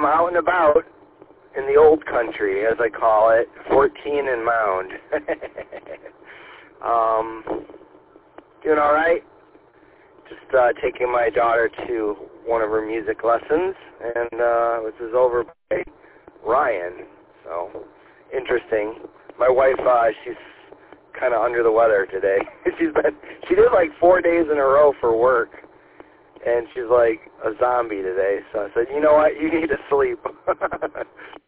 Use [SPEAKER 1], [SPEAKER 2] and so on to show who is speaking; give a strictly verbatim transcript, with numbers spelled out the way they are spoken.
[SPEAKER 1] out and about in the old country, as I call it, fourteen and Mound. um, doing all right. Just uh, taking my daughter to one of her music lessons, and uh, this is over by Ryan. So interesting. My wife, uh, she's kind of under the weather today. she's been she did like four days in a row for work, and she's like a zombie today. So I said, you know what, you need to sleep.